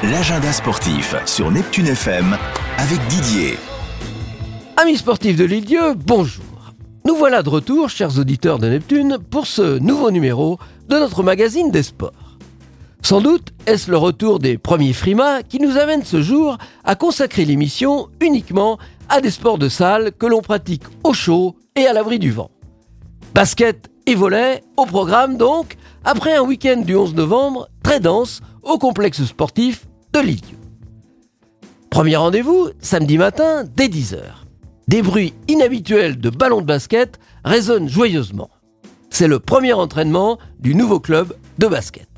l'agenda sportif sur Neptune FM avec Didier. Amis sportifs de l'Île-Dieu, bonjour. Nous voilà de retour, chers auditeurs de Neptune, pour ce nouveau numéro de notre magazine des sports. Sans doute est-ce le retour des premiers frimas qui nous amène ce jour à consacrer l'émission uniquement à des sports de salle que l'on pratique au chaud et à l'abri du vent. Basket et volley au programme donc, après un week-end du 11 novembre très dense au complexe sportif de l'Île-Dieu. Premier rendez-vous, samedi matin dès 10h. Des bruits inhabituels de ballons de basket résonnent joyeusement. C'est le premier entraînement du nouveau club de basket.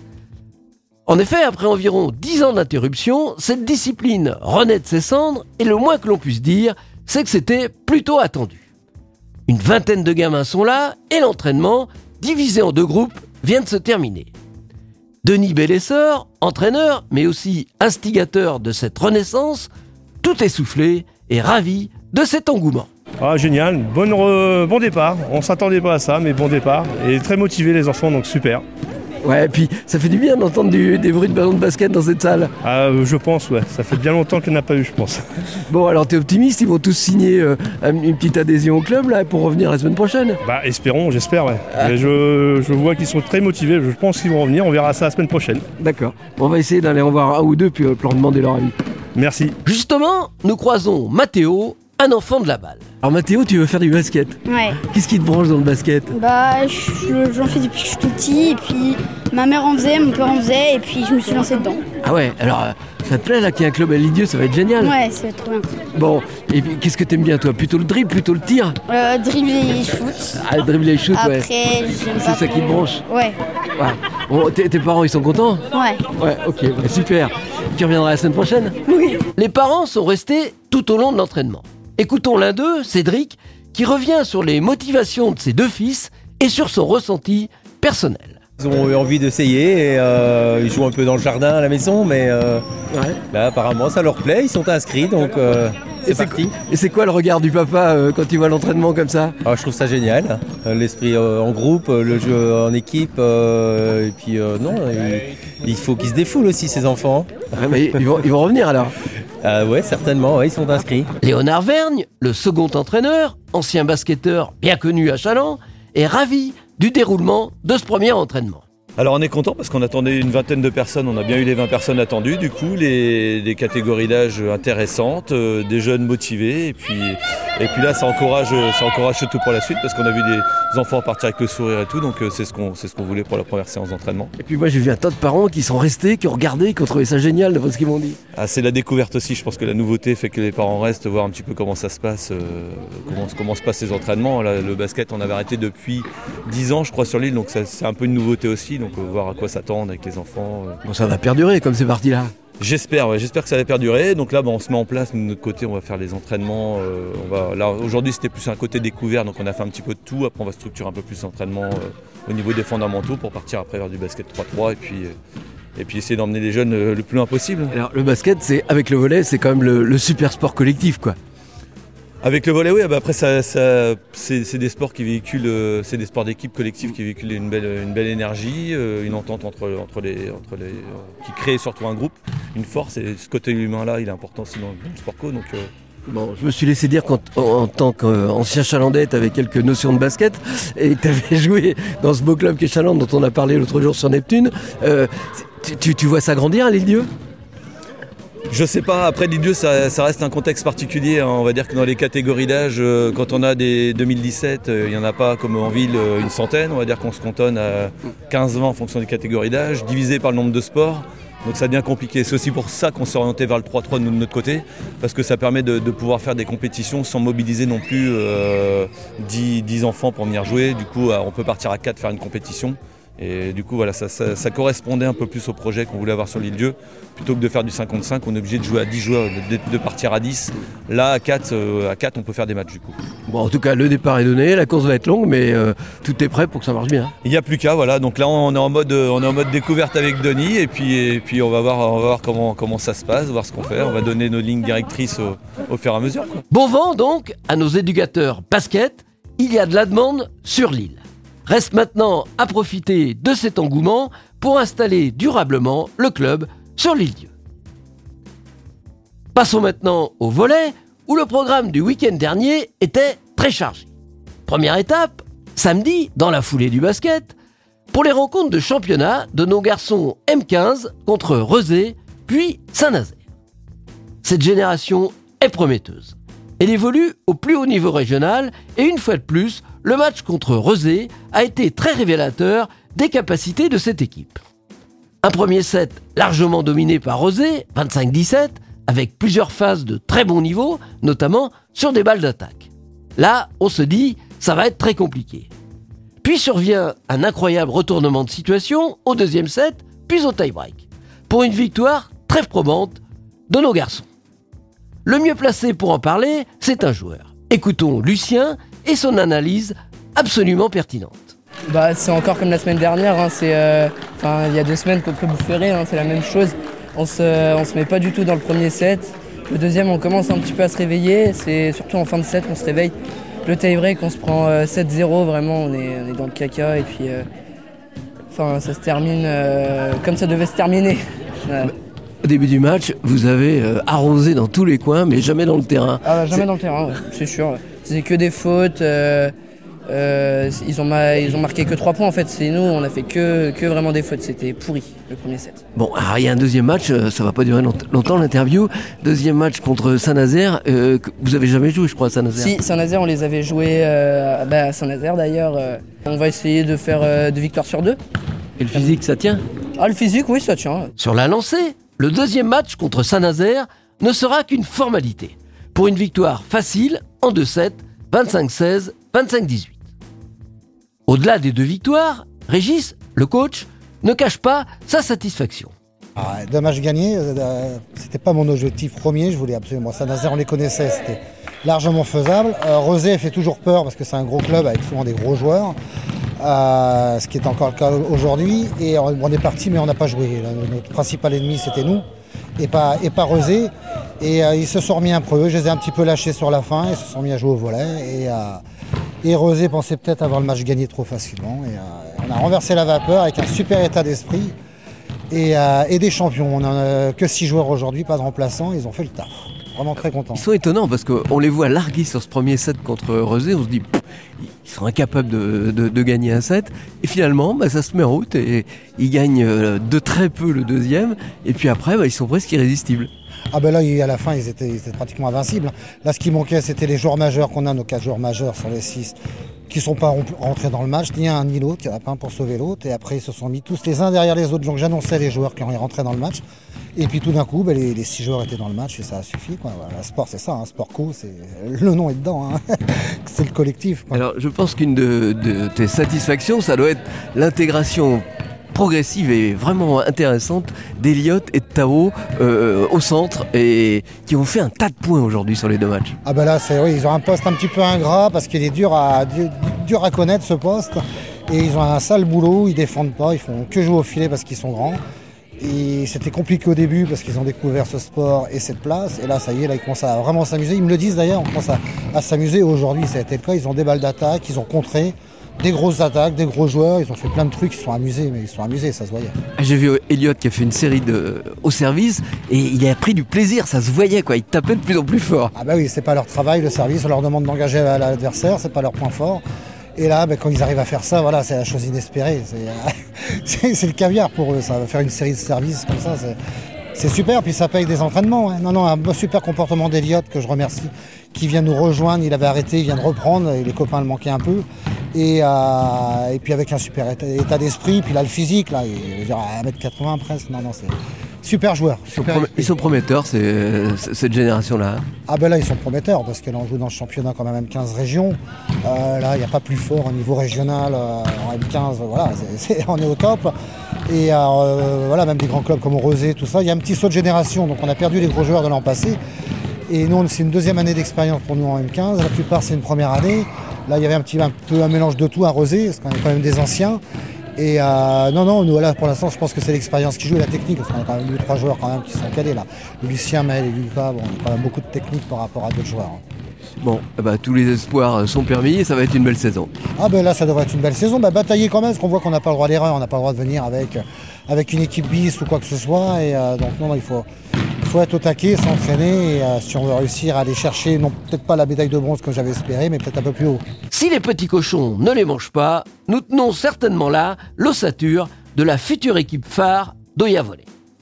En effet, après environ 10 ans d'interruption, cette discipline renaît de ses cendres et le moins que l'on puisse dire, c'est que c'était plutôt attendu. Une vingtaine de gamins sont là et l'entraînement, divisé en 2 groupes, vient de se terminer. Denis Bélesseur, entraîneur mais aussi instigateur de cette renaissance, tout essoufflé et ravi de cet engouement. Ah, génial, bon départ, on s'attendait pas à ça mais bon départ et très motivés les enfants donc super. Ouais, et puis ça fait du bien d'entendre des bruits de ballons de basket dans cette salle. Ah, je pense, ouais, ça fait bien longtemps qu'il n'y en a pas eu, je pense. Bon, alors t'es optimiste, ils vont tous signer une petite adhésion au club là pour revenir la semaine prochaine? Bah, espérons, j'espère, ouais. Mais je vois qu'ils sont très motivés, je pense qu'ils vont revenir, on verra ça la semaine prochaine. D'accord, on va essayer d'aller en voir un ou deux puis leur demander leur avis. Merci. Justement, nous croisons Mathéo, un enfant de la balle. Alors Mathéo, tu veux faire du basket? Ouais. Qu'est-ce qui te branche dans le basket? Bah, j'en fais depuis que je suis tout petit, et puis ma mère en faisait, mon père en faisait, et puis je me suis lancée dedans. Ah ouais, alors ça te plaît là qu'il y ait un club à l'Île-Dieu, ça va être génial. Ouais, ça va être trop bien. Bon, et puis qu'est-ce que t'aimes bien toi? Plutôt le dribble, plutôt le tir? Dribbler et shoot. Ah, le dribble et le shoot, ouais. Après, j'aime C'est pas ça qui te trop. branche? Ouais. Ouais. Bon, tes parents, ils sont contents? Ouais. Ouais, ok, bah, super. Tu reviendras la semaine prochaine? Oui. Les parents sont restés tout au long de l'entraînement. Écoutons l'un d'eux, Cédric, qui revient sur les motivations de ses 2 fils et sur son ressenti personnel. Ils ont eu envie d'essayer et ils jouent un peu dans le jardin à la maison, mais là apparemment ça leur plaît, ils sont inscrits donc c'est parti. Et c'est quoi le regard du papa quand il voit l'entraînement comme ça? Je trouve ça génial, l'esprit en groupe, le jeu en équipe, et puis il faut qu'ils se défoulent aussi ces enfants. Ouais, mais ils vont revenir alors? Ouais, certainement, ouais, ils sont inscrits. Léonard Vergne, le second entraîneur, ancien basketteur bien connu à Challans, est ravi du déroulement de ce premier entraînement. Alors on est content parce qu'on attendait une vingtaine de personnes, on a bien eu les 20 personnes attendues, du coup des catégories d'âge intéressantes, des jeunes motivés et puis là ça encourage surtout pour la suite parce qu'on a vu des enfants partir avec le sourire et tout, donc c'est ce qu'on voulait pour la première séance d'entraînement. Et puis moi j'ai vu un tas de parents qui sont restés, qui ont regardé, qui ont trouvé ça génial de ce qu'ils m'ont dit. Ah, c'est la découverte aussi, je pense que la nouveauté fait que les parents restent voir un petit peu comment ça se passe, comment se passent ces entraînements. Là, le basket on avait arrêté depuis 10 ans je crois sur l'île, donc c'est un peu une nouveauté aussi. Donc voir à quoi s'attendre avec les enfants. Bon, ça va perdurer comme c'est parti là. J'espère que ça va perdurer. Donc là, on se met en place. De notre côté, on va faire les entraînements. Là, aujourd'hui, c'était plus un côté découvert. Donc on a fait un petit peu de tout. Après, on va structurer un peu plus l'entraînement au niveau des fondamentaux pour partir après vers du basket 3-3 et puis essayer d'emmener les jeunes le plus loin possible. Alors le basket, avec le volley, c'est quand même le super sport collectif quoi. Avec le volley, oui, après c'est des sports qui véhiculent, c'est des sports d'équipe collectifs qui véhiculent une belle énergie, une entente entre les qui crée surtout un groupe, une force. Et ce côté humain là, il est important aussi dans le sport co. Donc bon, je me suis laissé dire qu'en tant qu'ancien Chalandais, tu avais quelques notions de basket et que tu avais joué dans ce beau club qu'est Chaland dont on a parlé l'autre jour sur Neptune. Tu vois ça grandir à l'Île-Dieu? Je sais pas, après l'Île-Dieu ça reste un contexte particulier, hein. On va dire que dans les catégories d'âge, quand on a des 2017, il n'y en a pas comme en ville une centaine, on va dire qu'on se cantonne à 15-20 en fonction des catégories d'âge, divisé par le nombre de sports, donc ça devient compliqué. C'est aussi pour ça qu'on s'est orienté vers le 3-3 de notre côté, parce que ça permet de pouvoir faire des compétitions sans mobiliser non plus 10 enfants pour venir jouer, du coup on peut partir à 4 faire une compétition. Et du coup voilà, ça correspondait un peu plus au projet qu'on voulait avoir sur l'Île-Dieu. Plutôt que de faire du 55, on est obligé de jouer à 10 joueurs, de partir à 10. Là à 4 on peut faire des matchs du coup. Bon, en tout cas le départ est donné, la course va être longue mais tout est prêt pour que ça marche bien. Il n'y a plus qu'à, voilà, donc là on est en mode découverte avec Denis et puis on va voir comment ça se passe, voir ce qu'on fait. On va donner nos lignes directrices au fur et à mesure, quoi. Bon vent donc à nos éducateurs basket, il y a de la demande sur l'île. Reste maintenant à profiter de cet engouement pour installer durablement le club sur l'Île-Dieu. Passons maintenant au volley, où le programme du week-end dernier était très chargé. Première étape, samedi, dans la foulée du basket, pour les rencontres de championnat de nos garçons M15 contre Rezé, puis Saint-Nazaire. Cette génération est prometteuse. Elle évolue au plus haut niveau régional et une fois de plus, le match contre Rezé a été très révélateur des capacités de cette équipe. Un premier set largement dominé par Rezé, 25-17, avec plusieurs phases de très bon niveau, notamment sur des balles d'attaque. Là, on se dit, ça va être très compliqué. Puis survient un incroyable retournement de situation au deuxième set, puis au tie-break, pour une victoire très probante de nos garçons. Le mieux placé pour en parler, c'est un joueur. Écoutons Lucien et son analyse absolument pertinente. C'est encore comme la semaine dernière, il y a 2 semaines contre Boufféré, c'est la même chose. On se met pas du tout dans le premier set. Le deuxième, on commence un petit peu à se réveiller. C'est surtout en fin de set qu'on se réveille. Le tie-break, on se prend 7-0, vraiment, on est dans le caca. Et puis, ça se termine comme ça devait se terminer. Voilà. Au début du match, vous avez arrosé dans tous les coins, mais jamais dans le terrain. Jamais dans le terrain, ouais, c'est sûr. C'est que des fautes. Ils ont marqué que 3 points en fait, c'est nous, on a fait que vraiment des fautes, c'était pourri le premier set. Bon, alors il y a un deuxième match, ça va pas durer longtemps l'interview. Deuxième match contre Saint-Nazaire, vous avez jamais joué je crois à Saint-Nazaire. Si, Saint-Nazaire on les avait joués à Saint-Nazaire d'ailleurs. On va essayer de faire 2 victoires sur 2. Et le physique ça tient ? Le physique oui ça tient. Sur la lancée, le deuxième match contre Saint-Nazaire ne sera qu'une formalité. Pour une victoire facile en 2-7, 25-16, 25-18. Au-delà des 2 victoires, Régis, le coach, ne cache pas sa satisfaction. 2 matchs gagnés, c'était pas mon objectif premier, je voulais absolument. Saint-Nazaire, on les connaissait, c'était largement faisable. Rezé fait toujours peur parce que c'est un gros club avec souvent des gros joueurs, ce qui est encore le cas aujourd'hui. Et on est parti, mais on n'a pas joué. Notre principal ennemi, c'était nous, et pas Rezé. Et ils se sont remis un peu, je les ai un petit peu lâchés sur la fin, ils se sont mis à jouer au volley. Et Rezé pensait peut-être avoir le match gagné trop facilement. Et on a renversé la vapeur avec un super état d'esprit et des champions. On n'a que 6 joueurs aujourd'hui, pas de remplaçants. Ils ont fait le taf. Vraiment très contents. Ils sont étonnants parce qu'on les voit larguer sur ce premier set contre Rezé. On se dit, ils sont incapables de gagner un set. Et finalement, ça se met en route et ils gagnent de très peu le deuxième. Et puis après, ils sont presque irrésistibles. Là, à la fin, ils étaient pratiquement invincibles. Là, ce qui manquait, c'était les joueurs majeurs qu'on a, nos 4 joueurs majeurs sur les 6, qui ne sont pas rentrés dans le match, ni un ni l'autre, il n'y en a pas un pour sauver l'autre. Et après, ils se sont mis tous les uns derrière les autres. Donc, j'annonçais les joueurs qui ont rentré dans le match. Et puis, tout d'un coup, les 6 joueurs étaient dans le match et ça a suffi. Voilà, sport, c'est ça, sport co, le nom est dedans. C'est le collectif. Alors, je pense qu'une de tes satisfactions, ça doit être l'intégration progressive et vraiment intéressante d'Eliott et de Tao au centre et qui ont fait un tas de points aujourd'hui sur les 2 matchs. Là, ils ont un poste un petit peu ingrat parce qu'il est dur à connaître ce poste et ils ont un sale boulot, ils défendent pas, ils font que jouer au filet parce qu'ils sont grands. Et c'était compliqué au début parce qu'ils ont découvert ce sport et cette place. Et là, ça y est, ils commencent à vraiment s'amuser. Ils me le disent d'ailleurs, on commence à s'amuser. Aujourd'hui, ça a été le cas. Ils ont des balles d'attaque, ils ont contré des grosses attaques, des gros joueurs. Ils ont fait plein de trucs, ils sont amusés, ça se voyait. J'ai vu Eliott qui a fait une série au service et il a pris du plaisir, ça se voyait, il tapait de plus en plus fort. Oui, c'est pas leur travail, le service. On leur demande d'engager l'adversaire, c'est pas leur point fort. Et là, quand ils arrivent à faire ça, voilà, c'est la chose inespérée. C'est le caviar pour eux, ça. Faire une série de services comme ça, c'est super. Puis ça paye des entraînements. Hein. Un super comportement d'Eliott que je remercie, qui vient nous rejoindre. Il avait arrêté, il vient de reprendre. Et les copains le manquaient un peu. Et puis avec un super état d'esprit. Puis là, le physique, là, il veut dire 1m80 presque. C'est super joueur. Ils sont prometteurs, cette génération-là. Là, ils sont prometteurs parce que là, on joue dans le championnat quand même 15 régions. Là, il n'y a pas plus fort au niveau régional. En M15, voilà, on est au top. Et même des grands clubs comme Rezé, tout ça. Il y a un petit saut de génération. Donc, on a perdu les gros joueurs de l'an passé. Et nous, c'est une 2e année d'expérience pour nous en M15. La plupart, c'est une première année. Là, il y avait un peu un mélange de tout à Rezé, parce qu'on est quand même des anciens. Et nous là pour l'instant je pense que c'est l'expérience qui joue et la technique, parce qu'on a quand même 2-3 joueurs quand même qui sont calés là. Lucien, Maël et Lucas, on a quand même beaucoup de technique par rapport à d'autres joueurs. Bon, tous les espoirs sont permis et ça va être une belle saison. Là ça devrait être une belle saison, batailler quand même, parce qu'on voit qu'on n'a pas le droit à l'erreur, on n'a pas le droit de venir avec une équipe bis ou quoi que ce soit. Et donc il faut faut être au taquet, s'entraîner et si on veut réussir à aller chercher, non peut-être pas la médaille de bronze comme j'avais espéré, mais peut-être un peu plus haut. Si les petits cochons ne les mangent pas, nous tenons certainement là l'ossature de la future équipe phare d'Oya Volley.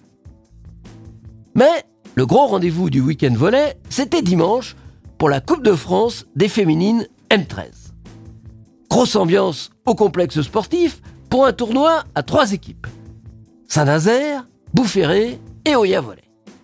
Mais le gros rendez-vous du week-end volley, c'était dimanche pour la Coupe de France des féminines M13. Grosse ambiance au complexe sportif pour un tournoi à 3 équipes. Saint-Nazaire, Boufféré et Oya Volley.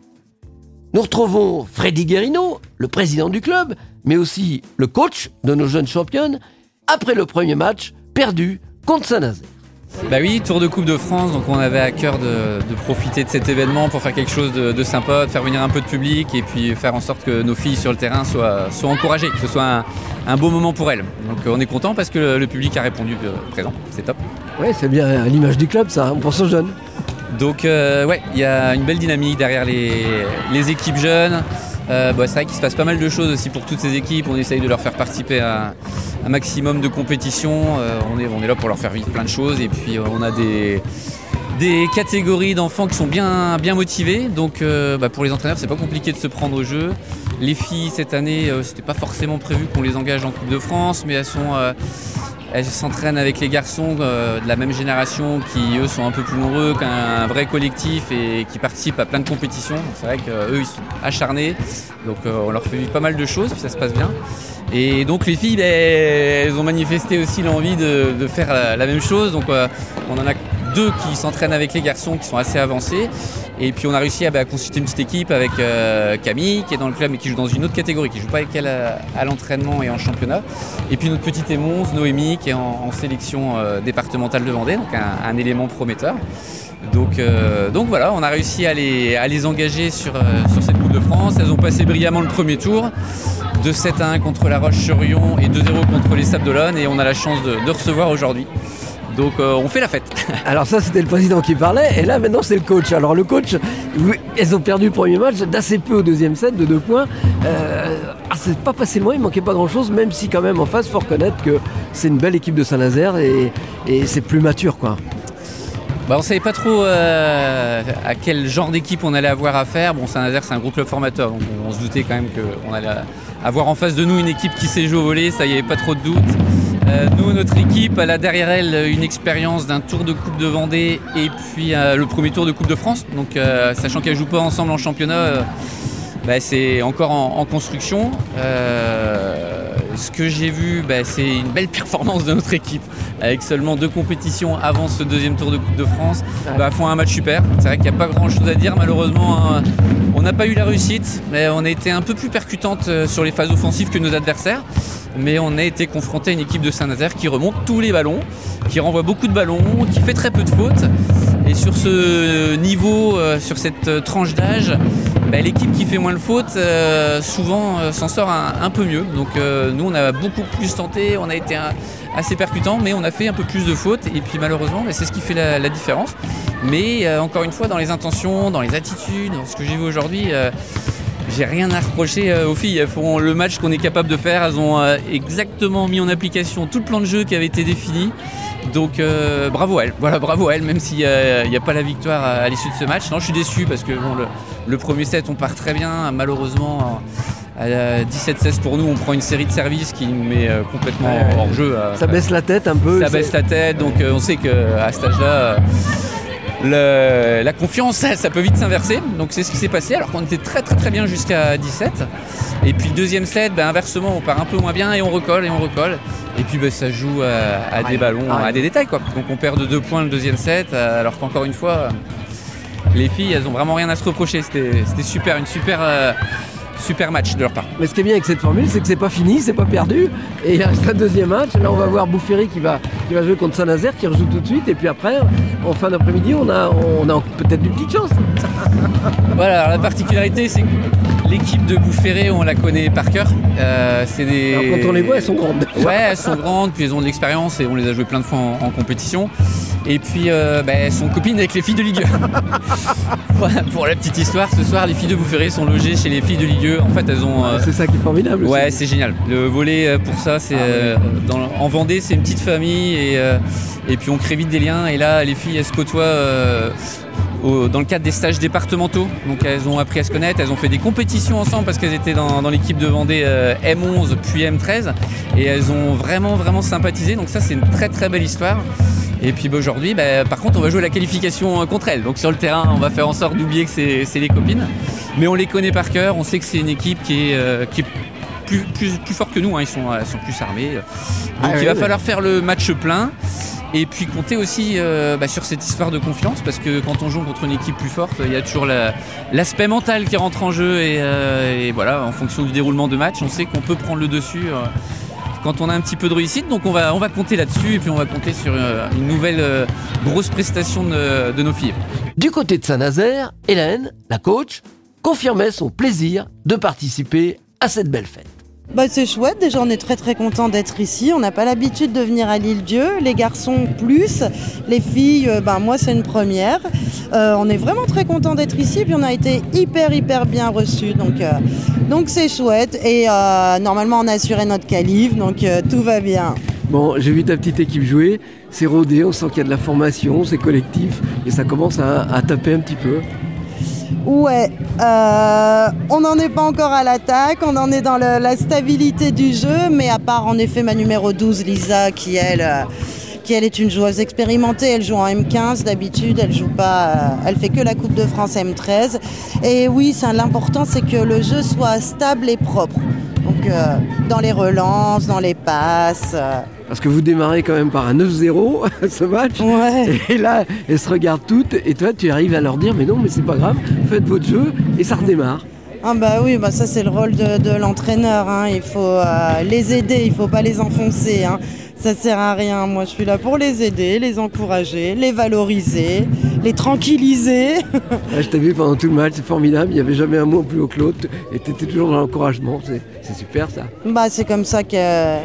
Nous retrouvons Freddy Guérino, le président du club, mais aussi le coach de nos jeunes championnes, après le premier match perdu contre Saint-Nazaire. Bah oui, Tour de Coupe de France, donc on avait à cœur de profiter de cet événement pour faire quelque chose de sympa, de faire venir un peu de public et puis faire en sorte que nos filles sur le terrain soient encouragées, que ce soit un beau moment pour elles. Donc on est content parce que le public a répondu présent, c'est top. Oui, c'est bien à l'image du club ça, on pense aux jeunes. Donc ouais, il y a une belle dynamique derrière les équipes jeunes. C'est vrai qu'il se passe pas mal de choses aussi pour toutes ces équipes. On essaye de leur faire participer à un maximum de compétitions. On est là pour leur faire vivre plein de choses. Et puis on a des catégories d'enfants qui sont bien motivés. Donc pour les entraîneurs, c'est pas compliqué de se prendre au jeu. Les filles, cette année, c'était pas forcément prévu qu'on les engage en Coupe de France, mais elles s'entraînent avec les garçons de la même génération qui, eux, sont un peu plus nombreux qu'un vrai collectif et qui participent à plein de compétitions. Donc, c'est vrai qu'eux, ils sont acharnés. Donc, on leur fait vivre pas mal de choses, puis ça se passe bien. Et donc, les filles, elles ont manifesté aussi l'envie de faire la même chose. Donc, on en a 2 qui s'entraînent avec les garçons qui sont assez avancés. Et puis on a réussi à constituer une petite équipe avec Camille qui est dans le club mais qui joue dans une autre catégorie, qui ne joue pas avec elle à l'entraînement et en championnat. Et puis notre petite émonce, Noémie, qui est en sélection départementale de Vendée, donc un élément prometteur. Donc voilà, on a réussi à les engager sur cette Coupe de France. Elles ont passé brillamment le premier tour, 2-7-1 contre La Roche-sur-Yon et 2-0 contre les Sables d'Olonne. Et on a la chance de recevoir aujourd'hui. Donc on fait la fête. Alors ça c'était le président qui parlait et là maintenant c'est le coach. Alors le coach, elles ont perdu le premier match d'assez peu au deuxième set de 2 points. C'est pas passé loin, il manquait pas grand chose, même si quand même en face faut reconnaître que c'est une belle équipe de Saint-Nazaire et c'est plus mature quoi. On savait pas trop à quel genre d'équipe on allait avoir affaire. Bon, Saint-Nazaire c'est un gros club formateur, donc on se doutait quand même qu'on allait avoir en face de nous une équipe qui sait jouer au volley, ça y avait pas trop de doute. Nous, notre équipe, elle a derrière elle une expérience d'un tour de Coupe de Vendée et puis le premier tour de Coupe de France. Donc, sachant qu'elles ne jouent pas ensemble en championnat, c'est encore en construction. Ce que j'ai vu, c'est une belle performance de notre équipe. Avec seulement 2 compétitions avant ce deuxième tour de Coupe de France, font un match super. C'est vrai qu'il n'y a pas grand chose à dire. Malheureusement, on n'a pas eu la réussite, mais on a été un peu plus percutante sur les phases offensives que nos adversaires. Mais on a été confronté à une équipe de Saint-Nazaire qui remonte tous les ballons, qui renvoie beaucoup de ballons, qui fait très peu de fautes. Et sur ce niveau, sur cette tranche d'âge, l'équipe qui fait moins de fautes, souvent s'en sort un peu mieux. Donc nous, on a beaucoup plus tenté, on a été assez percutant, mais on a fait un peu plus de fautes. Et puis malheureusement, c'est ce qui fait la différence. Mais encore une fois, dans les intentions, dans les attitudes, dans ce que j'ai vu aujourd'hui, j'ai rien à reprocher aux filles. Elles font le match qu'on est capable de faire. Elles ont exactement mis en application tout le plan de jeu qui avait été défini. Donc bravo à elles. Voilà, bravo à elles, même s'il n'y a pas la victoire à l'issue de ce match. Non, je suis déçu parce que le premier set, on part très bien. Malheureusement, à 17-16 pour nous, on prend une série de services qui nous met complètement hors jeu. Ça baisse la tête un peu. Ça baisse la tête, donc on sait qu'à cet âge-là... la confiance, ça peut vite s'inverser. Donc c'est ce qui s'est passé alors qu'on était très très très bien jusqu'à 17. Et puis le deuxième set, inversement, on part un peu moins bien et on recolle. Et puis ça joue à des ballons, à des détails quoi. Donc on perd de 2 points le deuxième set, alors qu'encore une fois, les filles, elles ont vraiment rien à se reprocher. C'était super, une super match de leur part. Mais ce qui est bien avec cette formule, c'est que c'est pas fini, c'est pas perdu. Et il reste un deuxième match. Là, on va voir Boufféry qui va jouer contre Saint-Nazaire, qui rejoue tout de suite. Et puis après, en fin d'après-midi, on a peut-être une petite chance. Voilà, alors la particularité, c'est que l'équipe de Boufféry, on la connaît par cœur. Alors quand on les voit, elles sont grandes. Ouais, elles sont grandes, puis elles ont de l'expérience et on les a jouées plein de fois en compétition. Et puis, elles sont copines avec les filles de Ligue 2. Voilà, pour la petite histoire, ce soir, les filles de Boufféry sont logées chez les filles de Ligue 2. En fait, elles ont... c'est ça qui est formidable. Ouais, aussi. c'est génial. Le volley, pour ça, c'est en Vendée, c'est une petite famille et puis on crée vite des liens. Et là, les filles, elles se côtoient dans le cadre des stages départementaux. Donc elles ont appris à se connaître, elles ont fait des compétitions ensemble parce qu'elles étaient dans l'équipe de Vendée M11 puis M13 et elles ont vraiment sympathisé. Donc ça c'est une très très belle histoire. Et puis aujourd'hui, par contre, on va jouer la qualification contre elles. Donc sur le terrain, on va faire en sorte d'oublier que c'est les copines. Mais on les connaît par cœur, on sait que c'est une équipe qui est plus forte que nous, hein. Elles sont plus armées. Donc il va falloir faire le match plein. Et puis compter aussi sur cette histoire de confiance, parce que quand on joue contre une équipe plus forte, il y a toujours l'aspect mental qui rentre en jeu. Et voilà, en fonction du déroulement de match, on sait qu'on peut prendre le dessus quand on a un petit peu de réussite. Donc on va compter là-dessus et puis on va compter sur une nouvelle grosse prestation de nos filles. Du côté de Saint-Nazaire, Hélène, la coach, confirmait son plaisir de participer à cette belle fête. C'est chouette, déjà on est très très content d'être ici, on n'a pas l'habitude de venir à l'Île-Dieu, les garçons plus, les filles, moi c'est une première. On est vraiment très content d'être ici, puis on a été hyper bien reçus, donc c'est chouette et normalement on a assuré notre qualif, donc tout va bien. Bon, j'ai vu ta petite équipe jouer, c'est rodé, on sent qu'il y a de la formation, c'est collectif et ça commence à taper un petit peu. Ouais, on n'en est pas encore à l'attaque, on en est dans la stabilité du jeu, mais à part en effet ma numéro 12, Lisa, qui elle est une joueuse expérimentée, elle joue en M15 d'habitude, elle joue pas, elle fait que la Coupe de France M13. Et oui, l'important c'est que le jeu soit stable et propre, donc dans les relances, dans les passes. Parce que vous démarrez quand même par un 9-0 ce match. Ouais. Et là, elles se regardent toutes et toi tu arrives à leur dire mais non mais c'est pas grave, faites votre jeu et ça redémarre. Ah oui, ça c'est le rôle de l'entraîneur, hein. Il faut les aider, il faut pas les enfoncer, hein. Ça sert à rien, moi je suis là pour les aider, les encourager, les valoriser, les tranquilliser. Je t'ai vu pendant tout le match, c'est formidable, il n'y avait jamais un mot plus haut que l'autre et tu étais toujours dans l'encouragement, c'est super ça. C'est comme ça qu'elles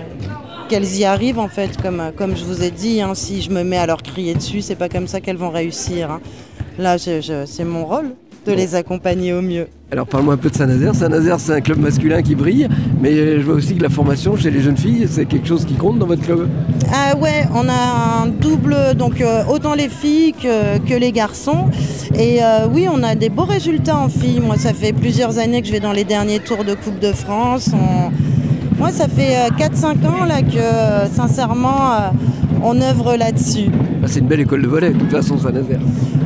y arrivent en fait, comme je vous ai dit, hein. Si je me mets à leur crier dessus, c'est pas comme ça qu'elles vont réussir, hein. Là c'est mon rôle de les accompagner au mieux. Alors parle-moi un peu de Saint-Nazaire. Saint-Nazaire c'est un club masculin qui brille, mais je vois aussi que la formation chez les jeunes filles, c'est quelque chose qui compte dans votre club. Ah ouais, on a un double, donc autant les filles que les garçons. Et oui, on a des beaux résultats en filles. Moi ça fait plusieurs années que je vais dans les derniers tours de Coupe de France. Moi ça fait 4-5 ans là que sincèrement on œuvre là-dessus. C'est une belle école de volley de toute façon Saint-Nazaire.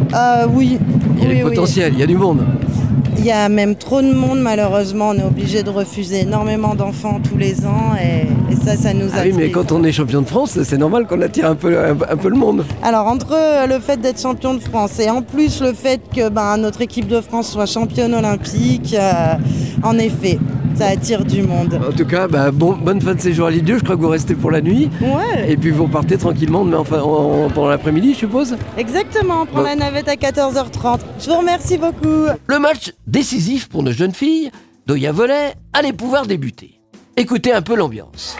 Oui. Il y a du potentiel, il y a du monde. Il y a même trop de monde malheureusement, on est obligé de refuser énormément d'enfants tous les ans et ça nous attire. Oui mais quand on est champion de France, c'est normal qu'on attire un peu le monde. Alors entre le fait d'être champion de France et en plus le fait que notre équipe de France soit championne olympique, en effet, ça attire du monde. En tout cas, bonne fin de séjour à l'Île-Dieu, je crois que vous restez pour la nuit. Ouais. Et puis vous partez tranquillement demain, pendant l'après-midi, je suppose. Exactement, on prend la navette à 14h30. Je vous remercie beaucoup. Le match décisif pour nos jeunes filles d'Oya Volley allait pouvoir débuter. Écoutez un peu l'ambiance.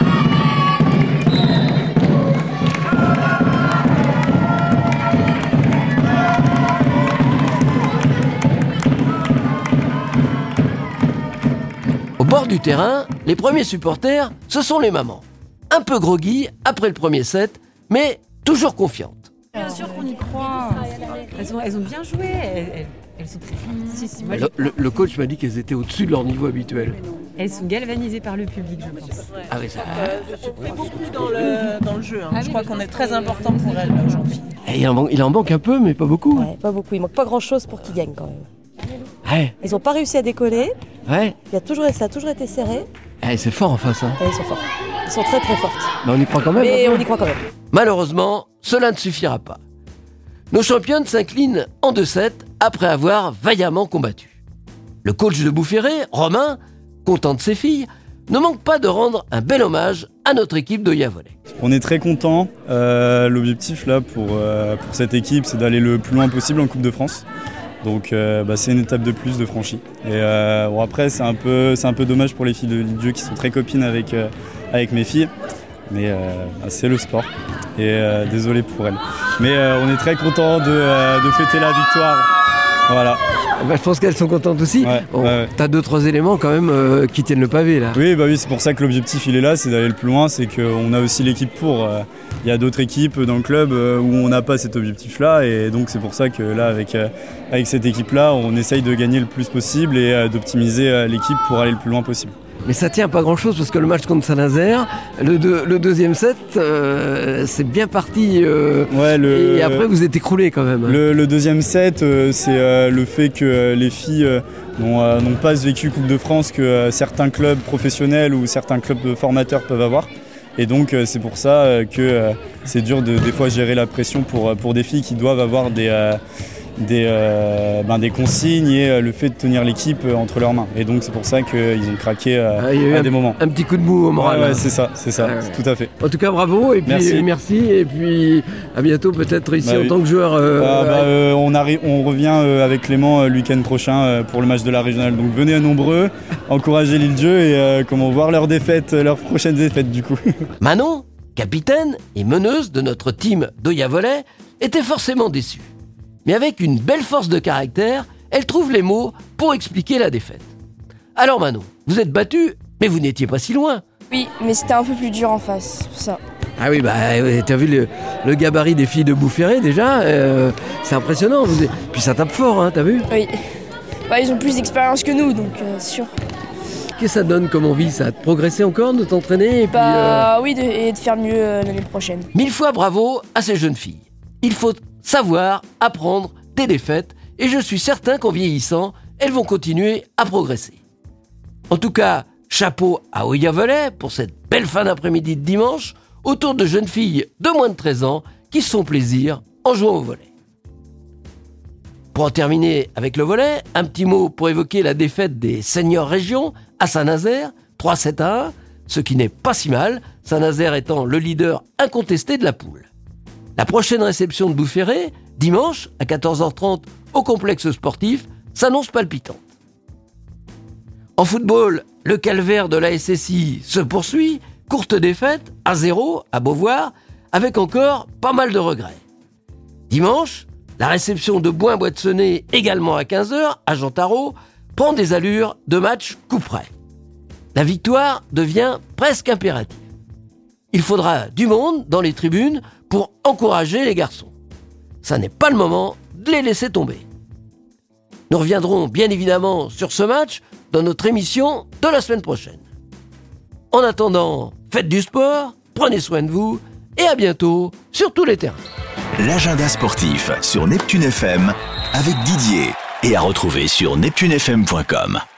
Au bord du terrain, les premiers supporters, ce sont les mamans. Un peu groggy après le premier set, mais toujours confiantes. Bien sûr qu'on y croit. Elles ont bien joué. Elles sont très fortes. Le coach m'a dit qu'elles étaient au-dessus de leur niveau habituel. Elles sont galvanisées par le public, je pense. Ah oui, ça. Je suis beaucoup dans le jeu. Hein. Je crois qu'on est très important pour elles aujourd'hui. Il en manque un peu, mais pas beaucoup. Ouais, pas beaucoup. Il manque pas grand-chose pour qu'ils gagnent quand même. Ouais. Ils n'ont pas réussi à décoller. Ouais. Ça a toujours été serré. C'est fort en face. Hein. Ils sont forts. Ils sont très très fortes. Mais on y croit quand même. Mais on y croit quand même. Malheureusement, cela ne suffira pas. Nos championnes s'inclinent en 2-7 après avoir vaillamment combattu. Le coach de Boufféré, Romain, content de ses filles, ne manque pas de rendre un bel hommage à notre équipe d'Oya Volley. On est très contents. L'objectif là pour cette équipe, c'est d'aller le plus loin possible en Coupe de France. Donc c'est une étape de plus de franchie. Et après c'est un peu dommage pour les filles de l'Île-Dieu qui sont très copines avec mes filles. Mais c'est le sport. Et désolé pour elles. Mais on est très contents de fêter la victoire. Voilà. Je pense qu'elles sont contentes aussi. T'as 2-3 éléments quand même qui tiennent le pavé là. Oui, c'est pour ça que l'objectif il est là, c'est d'aller le plus loin, c'est qu'on a aussi l'équipe pour. Il y a d'autres équipes dans le club où on n'a pas cet objectif-là, et donc c'est pour ça que là, avec cette équipe-là, on essaye de gagner le plus possible et d'optimiser l'équipe pour aller le plus loin possible. Mais ça tient pas grand-chose parce que le match contre Saint-Nazaire, le deuxième set, c'est bien parti. Et après, vous êtes écroulé quand même. Le deuxième set, c'est le fait que les filles n'ont pas ce vécu Coupe de France que certains clubs professionnels ou certains clubs formateurs peuvent avoir. Et donc, c'est pour ça que c'est dur des fois gérer la pression pour des filles qui doivent avoir des consignes et le fait de tenir l'équipe entre leurs mains. Et donc c'est pour ça qu'ils ont craqué à des moments. Un petit coup de mou au moral. Ouais, c'est ça, tout à fait. En tout cas, bravo et puis merci et puis à bientôt peut-être ici en tant que joueur. On revient avec Clément le week-end prochain pour le match de la régionale. Donc venez à nombreux, encouragez l'Île-Dieu et voir leurs prochaines défaites du coup. Manon, capitaine et meneuse de notre team d'Oya Volley, était forcément déçue. Mais avec une belle force de caractère, elle trouve les mots pour expliquer la défaite. Alors Manon, vous êtes battue, mais vous n'étiez pas si loin. Oui, mais c'était un peu plus dur en face, c'est pour ça. Ah oui, t'as vu le gabarit des filles de Boufféré déjà, c'est impressionnant. Puis ça tape fort, hein, t'as vu ? Oui. Ils ont plus d'expérience que nous, donc sûr. Qu'est-ce que ça donne comme envie, ça ? De progresser encore, de t'entraîner et puis, oui, et de faire mieux l'année prochaine. 1000 fois bravo à ces jeunes filles. Il faut savoir apprendre des défaites et je suis certain qu'en vieillissant, elles vont continuer à progresser. En tout cas, chapeau à Oya Volley pour cette belle fin d'après-midi de dimanche autour de jeunes filles de moins de 13 ans qui se font plaisir en jouant au volley. Pour en terminer avec le volley, un petit mot pour évoquer la défaite des seniors régions à Saint-Nazaire, 3-7-1, ce qui n'est pas si mal, Saint-Nazaire étant le leader incontesté de la poule. La prochaine réception de Boufféré, dimanche à 14h30 au complexe sportif, s'annonce palpitante. En football, le calvaire de la SSI se poursuit, courte défaite, 1-0 à Beauvoir, avec encore pas mal de regrets. Dimanche, la réception de Bois-Boissonnet, également à 15h à Jean Tarot, prend des allures de match coup-près. La victoire devient presque impérative. Il faudra du monde dans les tribunes pour encourager les garçons. Ça n'est pas le moment de les laisser tomber. Nous reviendrons bien évidemment sur ce match dans notre émission de la semaine prochaine. En attendant, faites du sport, prenez soin de vous et à bientôt sur tous les terrains. L'agenda sportif sur Neptune FM avec Didier et à retrouver sur neptunefm.com.